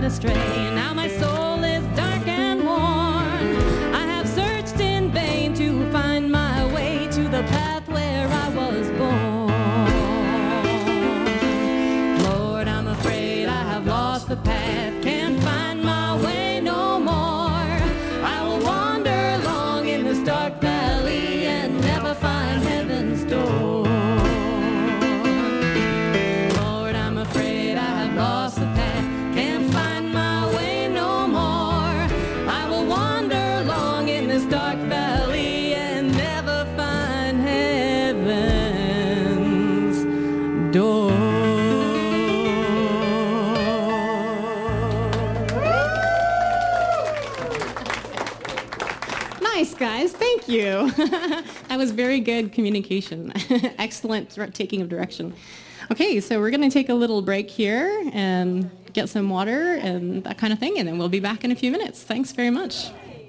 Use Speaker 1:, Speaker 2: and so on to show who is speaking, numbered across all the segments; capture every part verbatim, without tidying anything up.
Speaker 1: led astray. Now my soul is dark and worn. I have searched in vain to find my way to the path where I was born. Lord, I'm afraid I have lost the path, can't find my way no more. I will wander long in this dark valley and never find heaven's door. Lord, I'm afraid I have lost the path, can't find my way no more. I will wander long in this dark valley and never find heaven's door. Nice, guys. Thank you. That was very good communication. Excellent taking of direction. Okay, so we're going to take a little break here and get some water and that kind of thing, and then we'll be back in a few minutes. Thanks very much.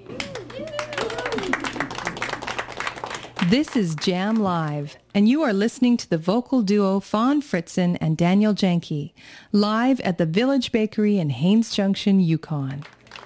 Speaker 2: This is Jam Live, and you are listening to the vocal duo Fawn Fritzen and Daniel Janke, live at the Village Bakery in Haines Junction, Yukon.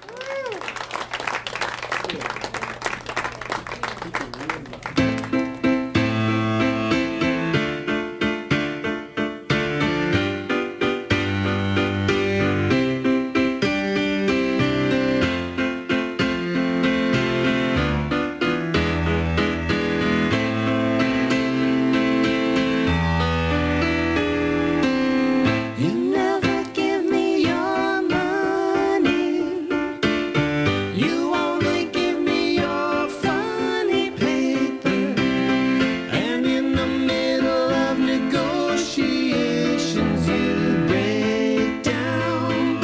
Speaker 3: You never give me your money. You only give me your funny paper. And in the middle of negotiations, you break down.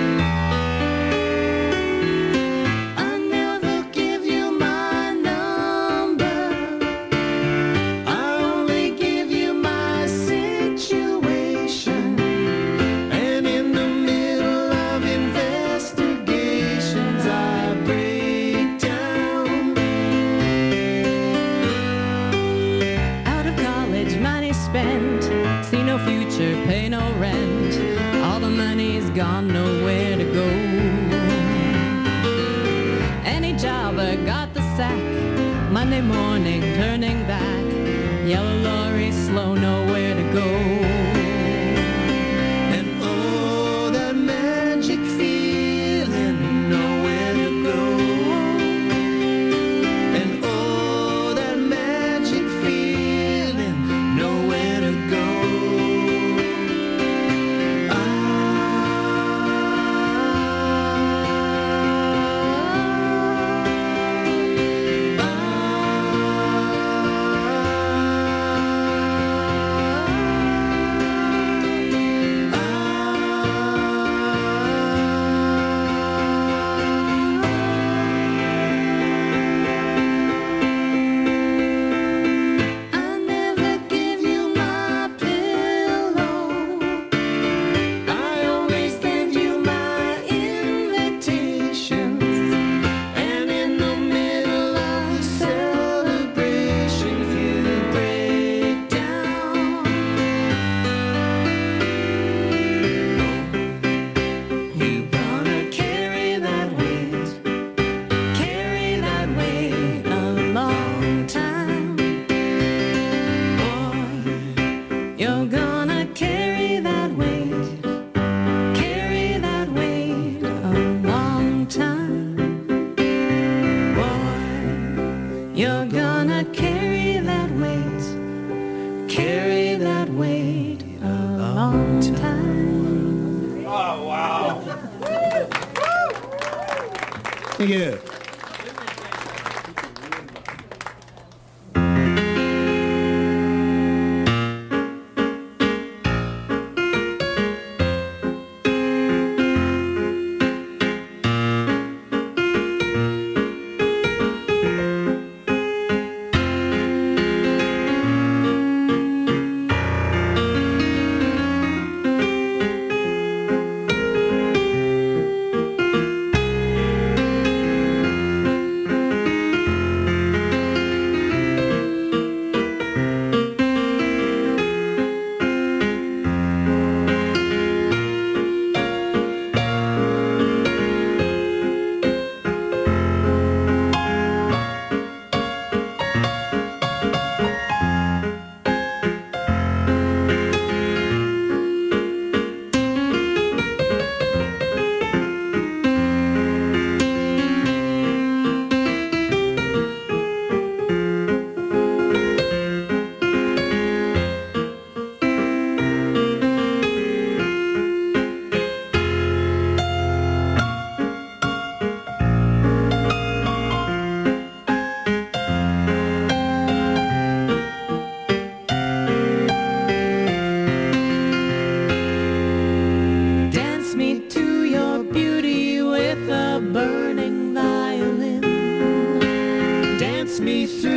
Speaker 3: I never give you my number. I only give you my situation. And in the middle of investigations, I break down.
Speaker 1: Out of college, money spent, see no future, pay no rent. All the money's gone, nowhere to go. Any job, I got the sack. Monday morning, turning back. Yellow lorry, slow, nowhere to go.
Speaker 3: And oh, that magic feeling, nowhere to go. And oh, that magic feeling, nowhere to go. I never give you my pillow. I only send you my invitations. And in the middle of the celebrations, you break down. You gonna carry that weight, carry that weight a long time. Boy, you're gonna carry that weight, carry that weight a long time. Boy, you're gonna carry that weight, carry that weight a long time.
Speaker 4: Oh, wow. Thank you.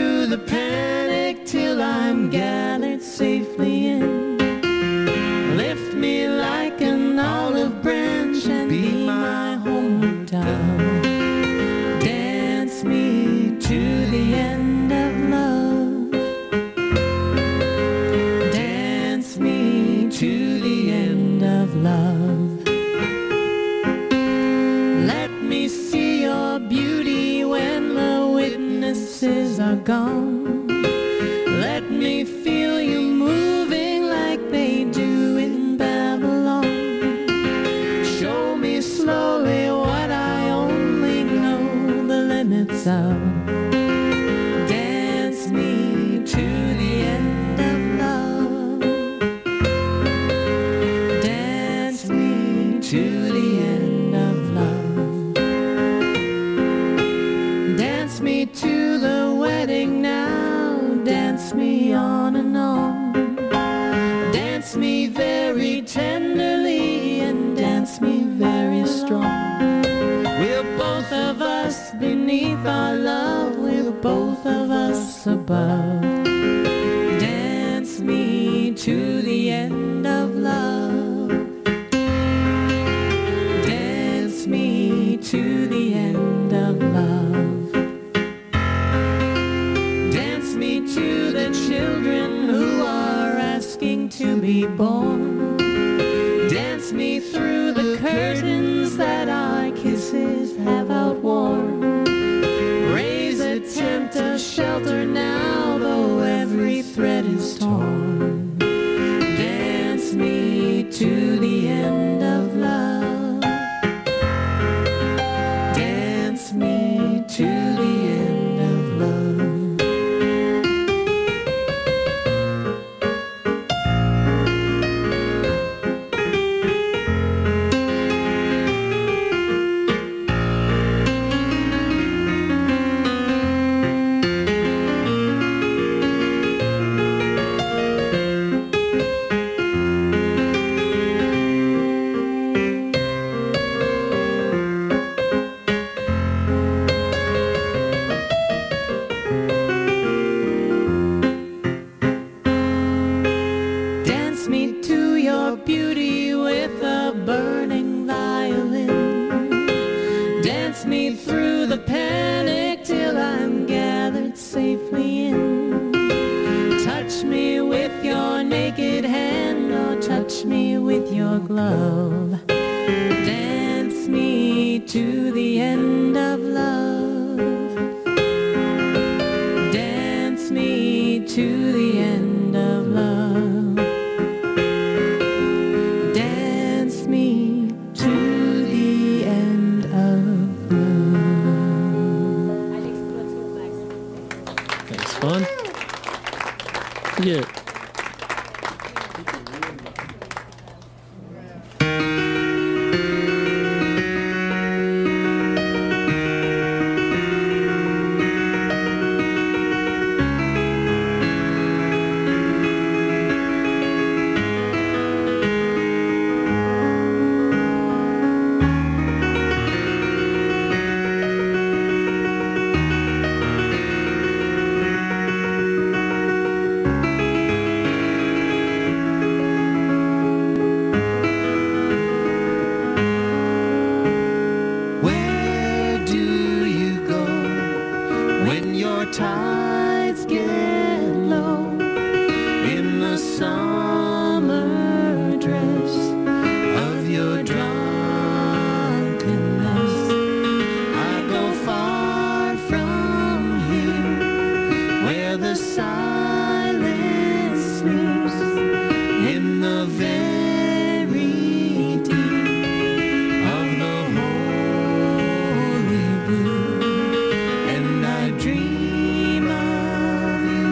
Speaker 3: through the panic till I'm gathered safely in. Lift me like an olive branch and be my homeward town. Dance me to the end of love. Dance me to the end of love. Let me see your beauty when the witnesses are gone. Let me feel you moving like they do in Babylon. Show me slowly what I only know the limits of. Dance me to the end of love. Dance me to the end of love. Dance me to the wedding now. Dance me on and on. Dance me very tenderly and dance me very strong. We're both of us beneath our love. We're both of us above. Dance me to the end of love. Dance me to the end of love. Dance me to the children who are asking to be born. Dance me through the curtains that our kisses have outworn. Raise a tent of shelter now, though every thread is torn. Dance me to the end of love. Dance me to the end of love. Dance me to your beauty with a burning violin. Dance me through the panic till I'm gathered safely in. Touch me with your naked hand or touch me with your glove. Dance me to the end of love. Dance me to the end of love. Dance me to the end of love.
Speaker 5: Thanks, fun. Yeah.
Speaker 3: Where do you go when your tides get low? In the summer dress of your drunkenness, I go far from here where the silence sleeps in the very deep of the holy blue, and I dream of you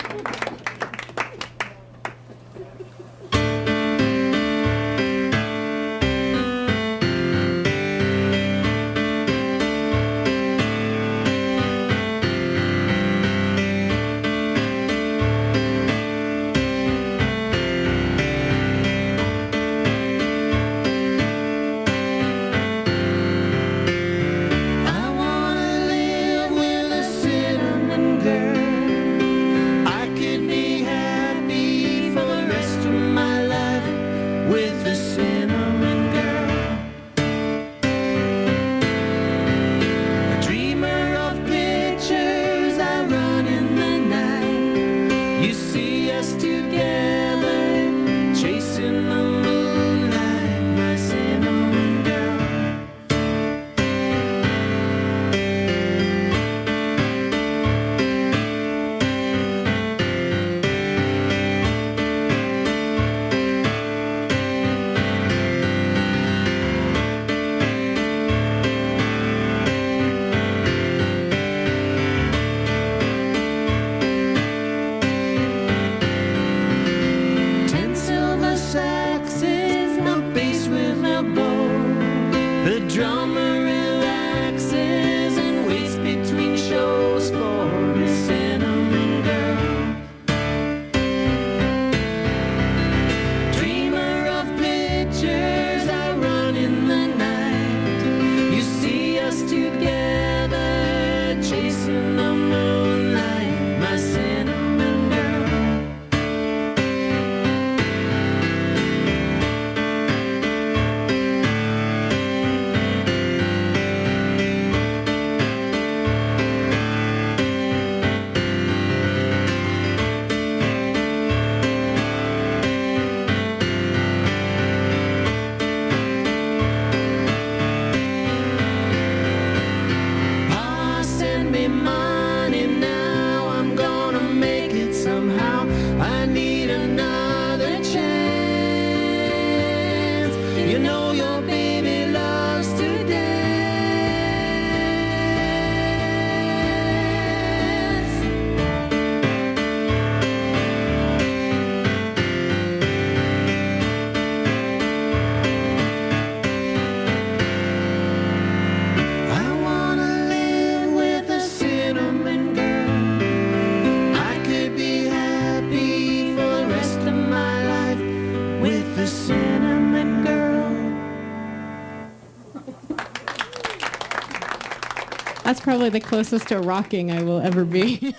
Speaker 1: That's probably the closest to rocking I will ever be.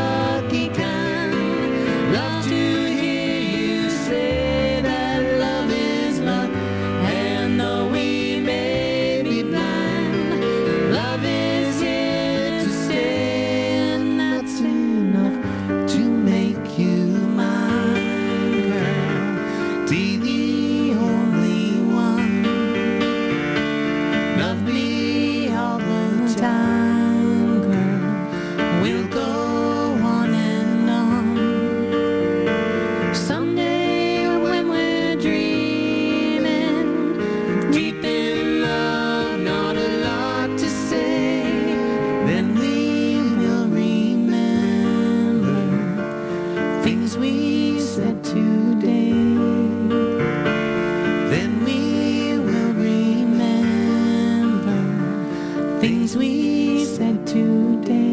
Speaker 3: Love to hear you say that love things we said today. Then we will remember things we said today.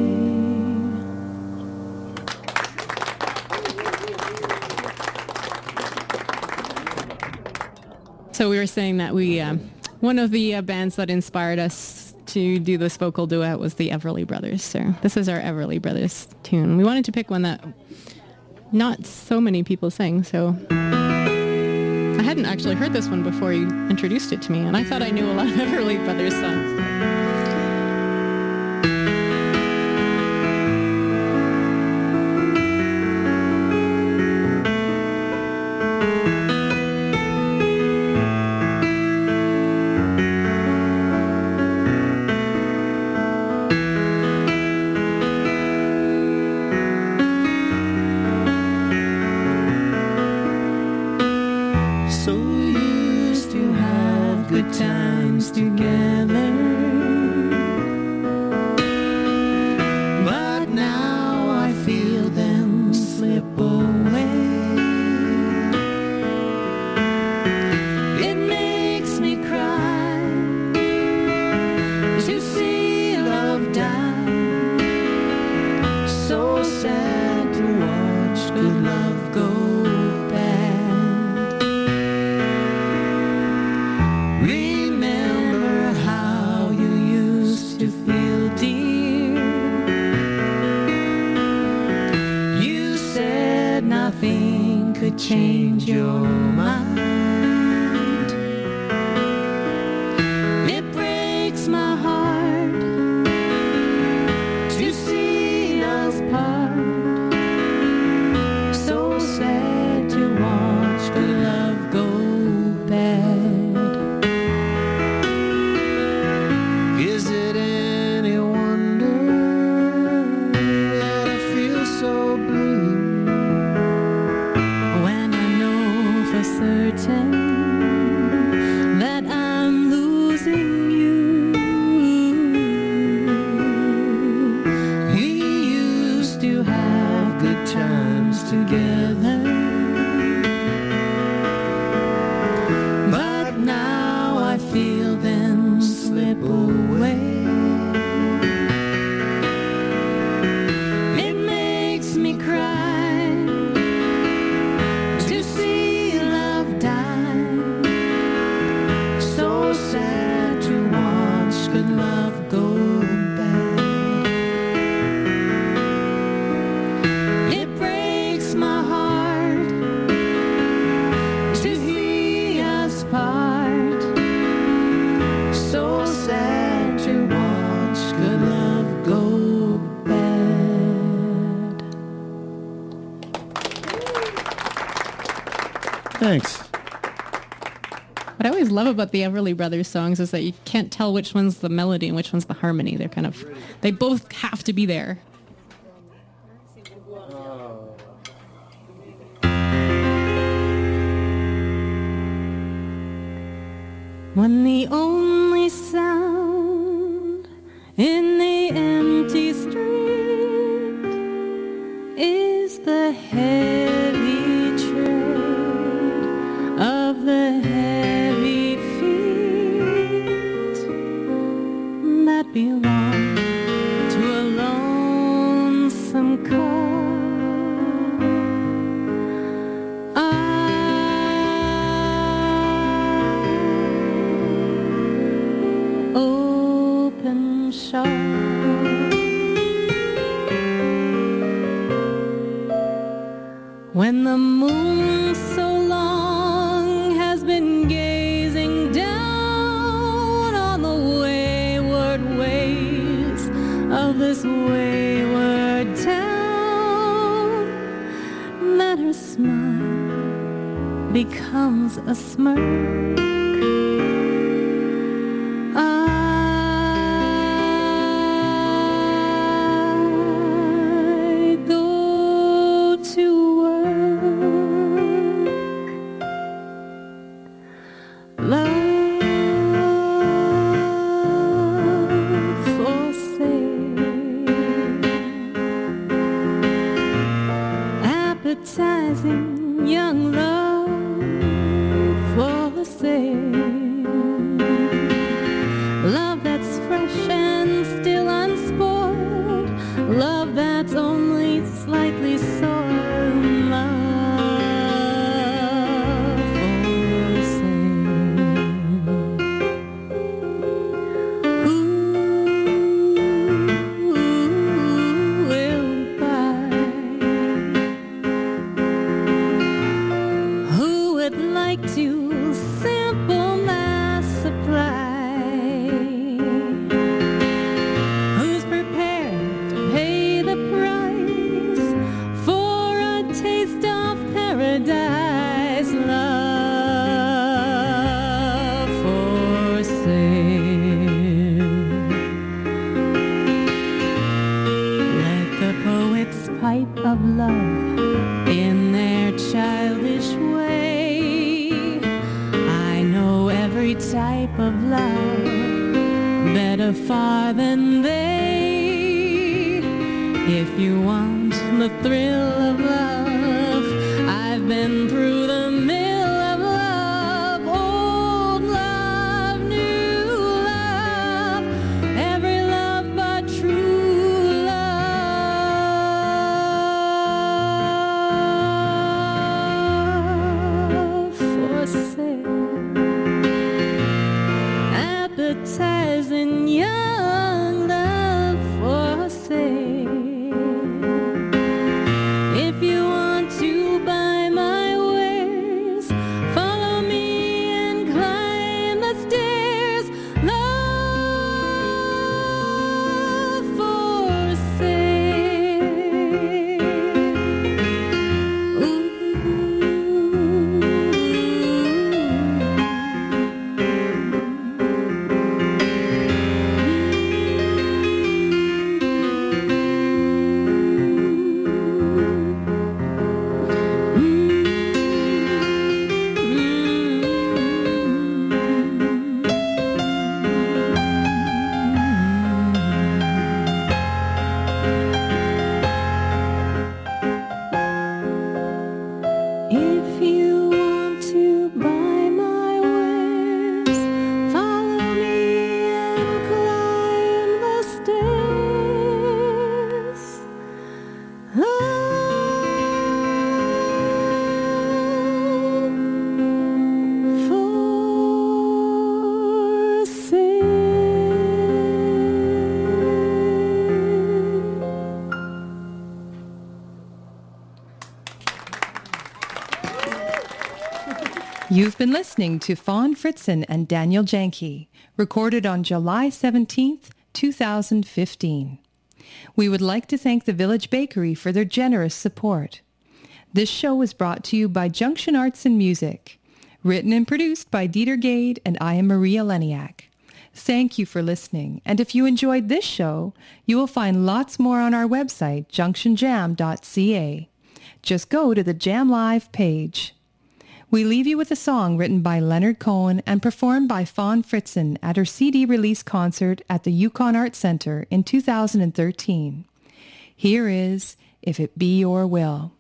Speaker 1: So we were saying that we, um, one of the uh, bands that inspired us to do this vocal duet was the Everly Brothers. So this is our Everly Brothers tune. We wanted to pick one that not so many people sing. So I hadn't actually heard this one before you introduced it to me, and I thought I knew a lot of Everly Brothers songs.
Speaker 3: Change your mind. It breaks my heart to see us part. So sad to watch good love go bad. Is it any wonder that I feel so blue? Certain that I'm losing you. We used to have good times together, but now I feel them slip away. It makes me cry
Speaker 4: Thanks.
Speaker 1: What I always love about the Everly Brothers songs is that you can't tell which one's the melody and which one's the harmony. They're kind of, they both have to be there.
Speaker 3: When the only sound in the empty street is the heavy tread of the heavy feet that belong to a lonesome car. When the moon so long has been gazing down on the wayward ways of this wayward town, that her smile becomes a smirk. And advertising young love for sale. Love that's fresh and still unspoiled. Love that's only slightly soiled. Of love in their childish way. I know every type of love better far than they. If you want the thrill of love, I've been through the mill of love. Old love, new love, every love but true. Advertising young love for sale. If you want to buy my wares, follow me and climb the stairs. Love for sale. Ooh.
Speaker 2: You've been listening to Fawn Fritzen and Daniel Janke, recorded on July seventeenth, two thousand fifteen. We would like to thank the Village Bakery for their generous support. This show was brought to you by Junction Arts and Music, written and produced by Dieter Gade, and I am Maria Leniak. Thank you for listening, and if you enjoyed this show, you will find lots more on our website, junction jam dot c a. Just go to the Jam Live page. We leave you with a song written by Leonard Cohen and performed by Fawn Fritzen at her C D release concert at the Yukon Arts Center in two thousand thirteen. Here is If It Be Your Will.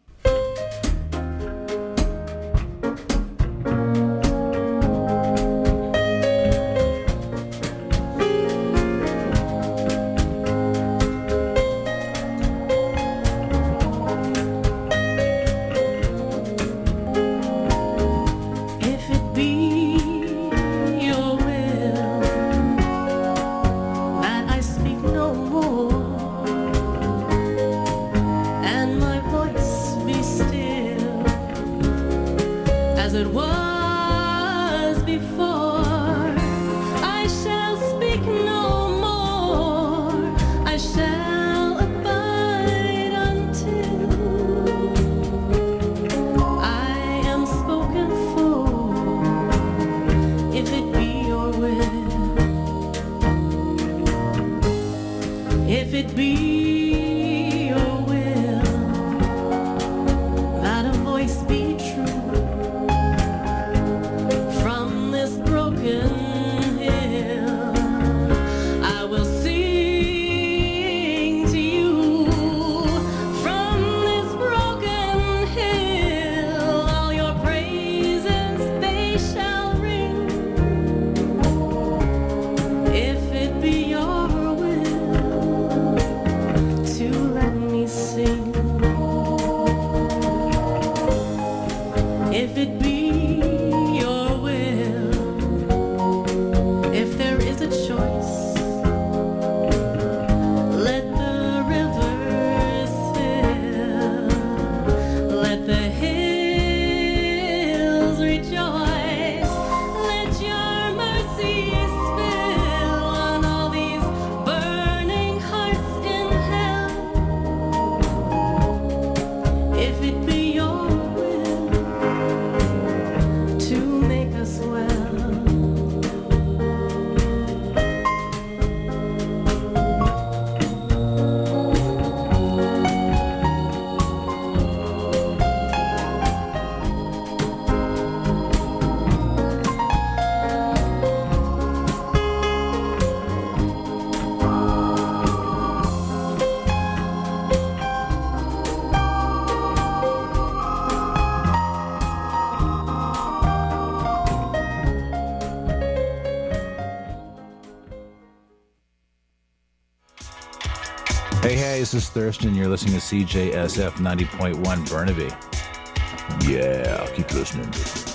Speaker 3: If it be your will, that a voice be true,
Speaker 6: This is Thurston. You're listening to C J S F ninety point one Burnaby. Yeah, keep listening.